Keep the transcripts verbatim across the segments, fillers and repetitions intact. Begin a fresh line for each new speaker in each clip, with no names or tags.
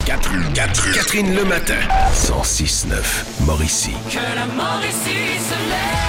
Catherine, Catherine, Catherine le matin. cent six neuf, Mauricie.
Que la Mauricie se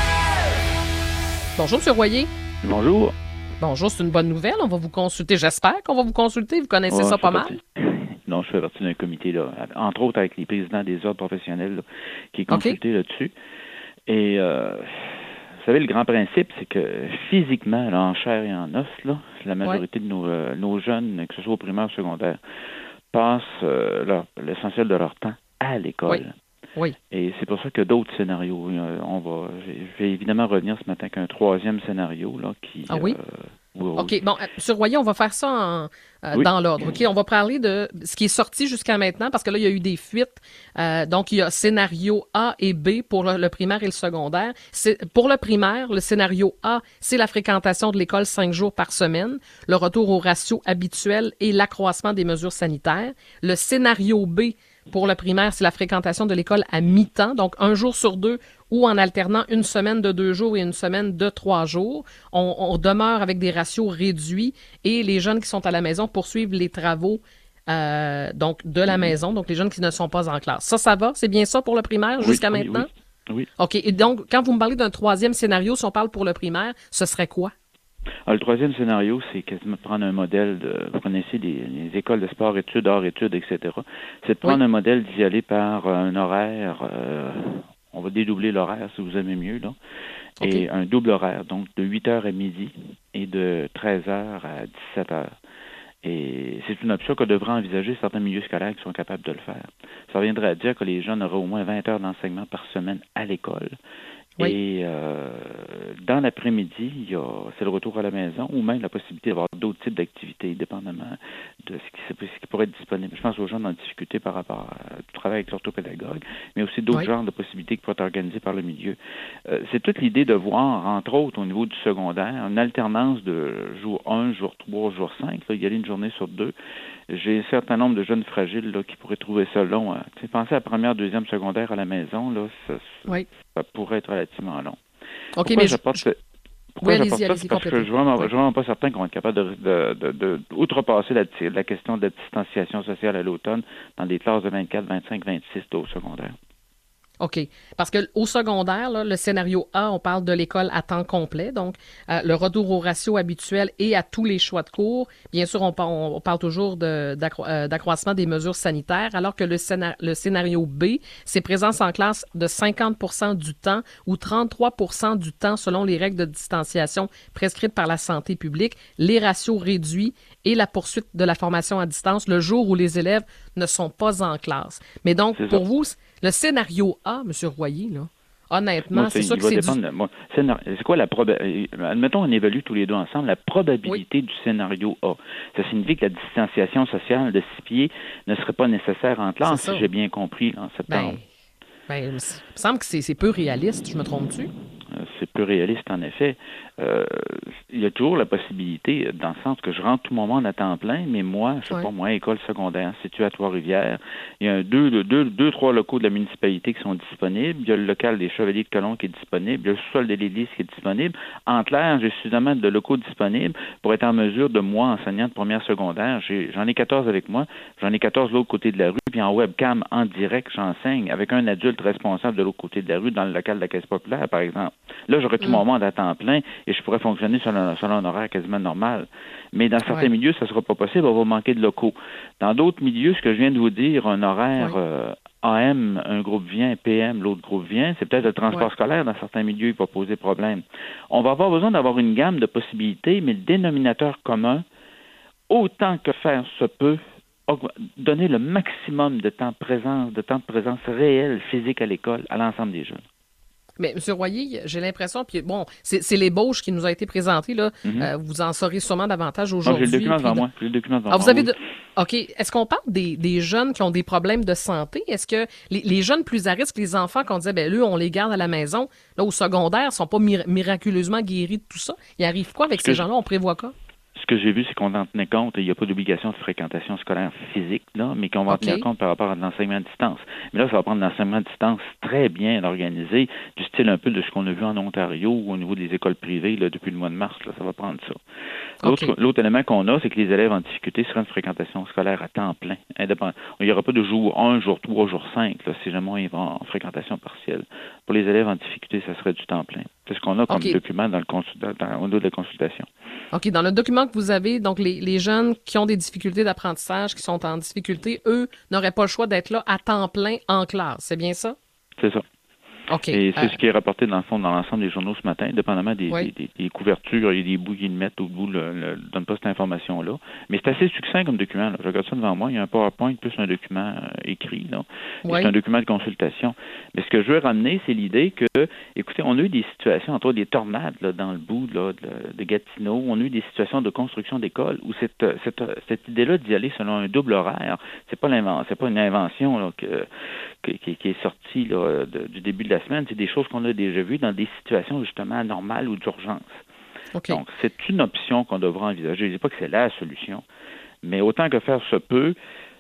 lève.
Bonjour, M. Royer.
Bonjour.
Bonjour, c'est une bonne nouvelle. On va vous consulter. J'espère qu'on va vous consulter. Vous connaissez
Ouais,
ça pas mal?
partie. Non, je fais partie d'un comité, là, entre autres avec les présidents des ordres professionnels, là, qui est consulté okay. là-dessus. Et, euh, vous savez, le grand principe, c'est que physiquement, là, en chair et en os, là, la majorité ouais. de nos, euh, nos jeunes, que ce soit au primaire ou au secondaire, passent euh, leur, l'essentiel de leur temps à l'école.
Oui. Oui.
Et c'est pour ça que d'autres scénarios, euh, on va, je vais évidemment revenir ce matin qu'un troisième scénario là qui.
Ah oui.
Euh, oui,
OK. Bon, M. Royer, on va faire ça en, euh,
oui.
dans l'ordre. OK. On va parler de ce qui est sorti jusqu'à maintenant parce que là, il y a eu des fuites. Euh, donc, il y a scénario A et B pour le, le primaire et le secondaire. C'est, pour le primaire, le scénario A, c'est la fréquentation de l'école cinq jours par semaine, le retour au ratio habituel et l'accroissement des mesures sanitaires. Le scénario B, pour le primaire, c'est la fréquentation de l'école à mi-temps, donc un jour sur deux ou en alternant une semaine de deux jours et une semaine de trois jours. On, on demeure avec des ratios réduits et les jeunes qui sont à la maison poursuivent les travaux euh, donc de la maison, donc les jeunes qui ne sont pas en classe. Ça, ça va? C'est bien ça pour le primaire
oui,
jusqu'à
oui,
maintenant?
Oui, oui.
OK. Et donc, quand vous me parlez d'un troisième scénario, si on parle pour le primaire, ce serait quoi?
Alors, le troisième scénario, c'est quasiment de prendre un modèle de, vous connaissez les, les écoles de sport, études, hors études, et cetera. C'est de prendre oui. un modèle d'y aller par un horaire, euh, on va dédoubler l'horaire si vous aimez mieux, là, okay. et un double horaire, donc de huit heures à midi et de treize heures à dix-sept heures. Et c'est une option que devraient envisager certains milieux scolaires qui sont capables de le faire. Ça reviendrait à dire que les jeunes auraient au moins vingt heures d'enseignement par semaine à l'école. Oui. Et euh, dans l'après-midi, il y a, c'est le retour à la maison ou même la possibilité d'avoir d'autres types d'activités, dépendamment de ce qui, ce qui pourrait être disponible. Je pense aux gens en difficulté par rapport au travail avec l'orthopédagogue, mais aussi d'autres oui. genres de possibilités qui pourraient être organisées par le milieu. Euh, c'est toute l'idée de voir, entre autres, au niveau du secondaire, une alternance de jour un, jour trois, jour cinq, là, y aller une journée sur deux. J'ai un certain nombre de jeunes fragiles là, qui pourraient trouver ça long. Hein. Tu sais, penser à la première, deuxième, secondaire à la maison, là, ça, oui. ça pourrait être relativement long.
OK,
pourquoi
mais
j'apporte
je...
ce... Pourquoi
oui,
j'apporte
allez-y,
ça?
allez-y,
C'est parce
complètement.
que je ne suis
oui.
vraiment pas certain qu'on va être capable de, de, de, de, d'outrepasser la, la question de la distanciation sociale à l'automne dans des classes de vingt-quatre, vingt-cinq, vingt-six au secondaire.
OK. Parce que au secondaire, là, le scénario A, on parle de l'école à temps complet, donc euh, le retour au ratio habituel et à tous les choix de cours. Bien sûr, on, par, on parle toujours de, d'accro- euh, d'accroissement des mesures sanitaires, alors que le, scénar- le scénario B, c'est présence en classe de cinquante pour cent du temps ou trente-trois pour cent du temps selon les règles de distanciation prescrites par la santé publique, les ratios réduits et la poursuite de la formation à distance le jour où les élèves ne sont pas en classe. Mais donc, c'est pour ça. Vous, le scénario A, M. Royer, là, honnêtement,
moi, c'est,
c'est sûr que c'est du...
de, moi, scénar... C'est quoi la probabilité? Admettons, on évalue tous les deux ensemble la probabilité oui. du scénario A. Ça signifie que la distanciation sociale de six pieds ne serait pas nécessaire en classe, si j'ai bien compris, en septembre.
Ben, ben, il me semble que c'est, c'est peu réaliste. Je me trompe-tu?
C'est peu réaliste, en effet. Euh, il y a toujours la possibilité, dans le sens que je rentre tout mon monde à temps plein, mais moi, je sais ouais. pas, moi, école secondaire située à Trois-Rivières, il y a un, deux, deux, deux, trois locaux de la municipalité qui sont disponibles. Il y a le local des Chevaliers de Colomb qui est disponible. Il y a le sous-sol de l'Église qui est disponible. En clair, j'ai suffisamment de locaux disponibles pour être en mesure de, moi, enseignant de première secondaire, j'ai, j'en ai quatorze avec moi, j'en ai quatorze de l'autre côté de la rue, puis en webcam, en direct, j'enseigne avec un adulte responsable de l'autre côté de la rue, dans le local de la Caisse populaire, par exemple. Là, j'aurais tout mmh. mon monde à temps plein et je pourrais fonctionner selon, selon un horaire quasiment normal. Mais dans certains ouais. milieux, ça ne sera pas possible, on va manquer de locaux. Dans d'autres milieux, ce que je viens de vous dire, un horaire ouais. euh, A M, un groupe vient, P M, l'autre groupe vient, c'est peut-être le transport ouais. scolaire, dans certains milieux, il va poser problème. On va avoir besoin d'avoir une gamme de possibilités, mais le dénominateur commun, autant que faire se peut, donner le maximum de temps de présence, de temps de présence réelle, physique à l'école, à l'ensemble des jeunes.
Mais M. Royer, j'ai l'impression, puis bon, c'est, c'est l'ébauche qui nous a été présentée, là. Mm-hmm. Euh, vous en saurez sûrement davantage aujourd'hui.
Ah, j'ai le document devant moi. J'ai le document devant
ah,
moi.
Vous avez
oui.
de... OK. Est-ce qu'on parle des, des jeunes qui ont des problèmes de santé? Est-ce que les, les jeunes plus à risque, les enfants qu'on disait, ben eux, on les garde à la maison, là, au secondaire, sont pas mir- miraculeusement guéris de tout ça? Il arrive quoi avec
ce
ces
je...
gens-là? On prévoit quoi?
Ce que j'ai vu, c'est qu'on en tenait compte. Il n'y a pas d'obligation de fréquentation scolaire physique, là, mais qu'on va okay. en tenir compte par rapport à l'enseignement à distance. Mais là, ça va prendre l'enseignement à distance très bien organisé, du style un peu de ce qu'on a vu en Ontario ou au niveau des écoles privées là, depuis le mois de mars. Là, ça va prendre ça. L'autre, okay. l'autre élément qu'on a, c'est que les élèves en difficulté seraient une fréquentation scolaire à temps plein. Indépendant. Il n'y aura pas de jour un, jour trois, jour cinq, là, si jamais ils vont en fréquentation partielle. Pour les élèves en difficulté, ça serait du temps plein. C'est ce qu'on a comme okay. document dans le consul... dans, au niveau de la consultation.
OK. Dans le document que vous avez, donc les, les jeunes qui ont des difficultés d'apprentissage, qui sont en difficulté, eux, n'auraient pas le choix d'être là à temps plein en classe. C'est bien ça?
C'est ça.
Okay.
Et c'est
euh...
ce qui est rapporté dans le fond dans l'ensemble des journaux ce matin, dépendamment des, oui. des, des, des couvertures et des bouts qu'ils mettent au bout, ne le, le, donnent pas cette information-là. Mais c'est assez succinct comme document. Là. Je regarde ça devant moi. Il y a un PowerPoint plus un document euh, écrit. Là. Oui. C'est un document de consultation. Mais ce que je veux ramener, c'est l'idée que, écoutez, on a eu des situations, entre autres des tornades là, dans le bout là, de, de Gatineau. On a eu des situations de construction d'écoles où cette, cette, cette idée-là d'y aller selon un double horaire, c'est pas l'invention, c'est pas une invention là, que, que, qui, qui est sortie là, de, du début de la semaine, c'est des choses qu'on a déjà vues dans des situations justement normales ou d'urgence. Okay. Donc, c'est une option qu'on devra envisager. Je ne dis pas que c'est la solution, mais autant que faire se peut,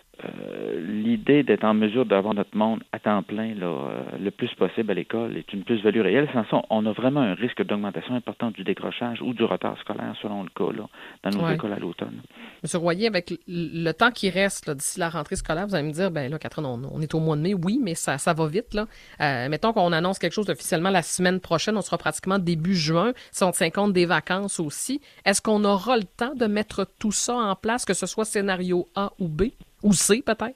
euh, l'idée d'être en mesure d'avoir notre monde à temps plein là, euh, le plus possible à l'école est une plus-value réelle. Sans ça, on a vraiment un risque d'augmentation importante du décrochage ou du retard scolaire, selon le cas, là, dans nos ouais. écoles à l'automne.
Monsieur Royer, avec le temps qui reste là, d'ici la rentrée scolaire, vous allez me dire, ben là, Catherine, on, on est au mois de mai, oui, mais ça, ça va vite. Là. Euh, mettons qu'on annonce quelque chose officiellement la semaine prochaine, on sera pratiquement début juin, si on tient compte des vacances aussi. Est-ce qu'on aura le temps de mettre tout ça en place, que ce soit scénario A ou B? Ou C, peut-être?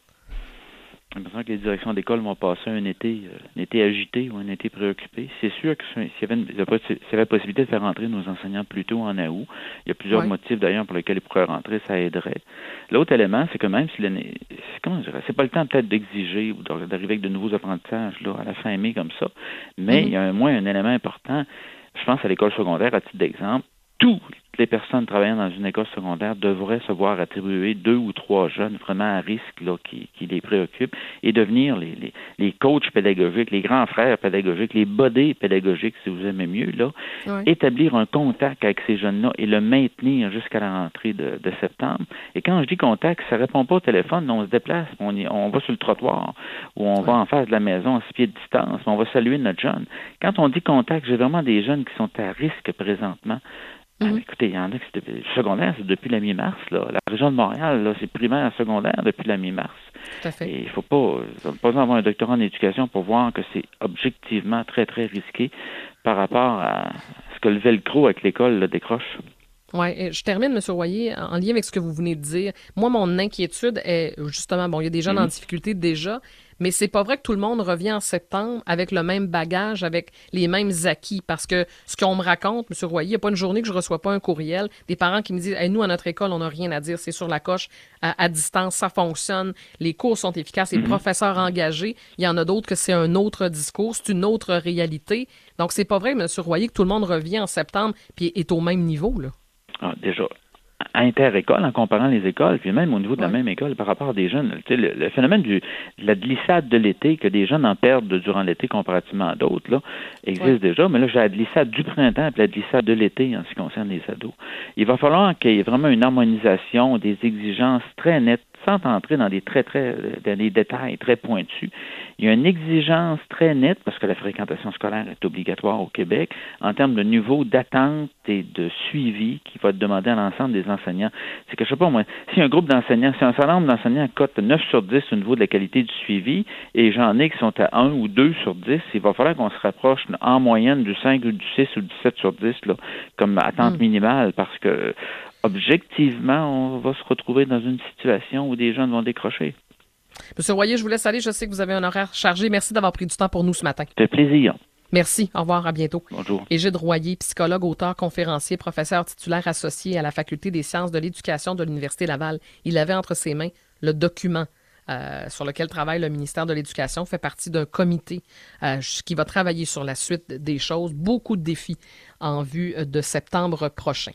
J'ai l'impression que les directions d'école vont passer un été, euh, un été agité ou un été préoccupé. C'est sûr que s'il y avait, une, s'il y avait possibilité de faire rentrer nos enseignants plus tôt en août, il y a plusieurs ouais. motifs d'ailleurs pour lesquels ils pourraient rentrer, ça aiderait. L'autre élément, c'est que même si l'année, c'est, comment je dirais, c'est pas le temps peut-être d'exiger ou d'arriver avec de nouveaux apprentissages là, à la fin mai comme ça, mais mm-hmm. il y a au moins un élément important, je pense à l'école secondaire, à titre d'exemple, toutes les personnes travaillant dans une école secondaire devraient se voir attribuer deux ou trois jeunes vraiment à risque là, qui, qui les préoccupent et devenir les, les, les coachs pédagogiques, les grands frères pédagogiques, les bodés pédagogiques, si vous aimez mieux, là, oui. établir un contact avec ces jeunes-là et le maintenir jusqu'à la rentrée de, de septembre. Et quand je dis contact, ça ne répond pas au téléphone, on se déplace, on, y, on va sur le trottoir ou on oui. va en face de la maison à six pieds de distance, on va saluer notre jeune. Quand on dit contact, j'ai vraiment des jeunes qui sont à risque présentement. Mm-hmm. Écoutez, il y en a qui c'est depuis, secondaire, c'est depuis la mi-mars. Là. La région de Montréal, là, c'est primaire, secondaire depuis la mi-mars.
Tout à fait.
Et il ne faut pas, pas avoir un doctorat en éducation pour voir que c'est objectivement très, très risqué par rapport à ce que le velcro avec l'école là, décroche.
Oui, je termine, M. Royer, en lien avec ce que vous venez de dire. Moi, mon inquiétude est, justement, bon, il y a des jeunes mm-hmm. en difficulté déjà, mais c'est pas vrai que tout le monde revient en septembre avec le même bagage, avec les mêmes acquis, parce que ce qu'on me raconte, M. Royer, il n'y a pas une journée que je reçois pas un courriel, des parents qui me disent hey, « nous, à notre école, on n'a rien à dire, c'est sur la coche, à, à distance, ça fonctionne, les cours sont efficaces, les mm-hmm. professeurs engagés. » Il y en a d'autres que c'est un autre discours, c'est une autre réalité. Donc, c'est pas vrai, M. Royer, que tout le monde revient en septembre puis est au même niveau, là.
Ah, déjà, inter-école, en comparant les écoles, puis même au niveau de ouais. la même école par rapport à des jeunes. Tu sais, le, le phénomène du, de la glissade de l'été, que des jeunes en perdent durant l'été comparativement à d'autres, là, existe ouais. déjà. Mais là, j'ai la glissade du printemps et la glissade de l'été en ce qui concerne les ados. Il va falloir qu'il y ait vraiment une harmonisation, des exigences très nettes, sans entrer dans des très, très, dans des détails très pointus. Il y a une exigence très nette, parce que la fréquentation scolaire est obligatoire au Québec, en termes de niveau d'attente et de suivi qui va être demandé à l'ensemble des enseignants. C'est que, je sais pas moi, si un groupe d'enseignants, si un certain nombre d'enseignants cote neuf sur dix au niveau de la qualité du suivi, et j'en ai qui sont à un ou deux sur dix, il va falloir qu'on se rapproche en moyenne du cinq ou du six ou du sept sur dix, là, comme attente mmh. minimale, parce que objectivement, on va se retrouver dans une situation où des jeunes vont décrocher.
Monsieur Royer, je vous laisse aller. Je sais que vous avez un horaire chargé. Merci d'avoir pris du temps pour nous ce matin.
Ça fait plaisir.
Merci. Au revoir. À bientôt.
Bonjour.
Égide Royer, psychologue, auteur, conférencier, professeur titulaire associé à la Faculté des sciences de l'éducation de l'Université Laval. Il avait entre ses mains le document Euh, sur lequel travaille le ministère de l'Éducation, fait partie d'un comité euh, qui va travailler sur la suite des choses. Beaucoup de défis en vue de septembre prochain.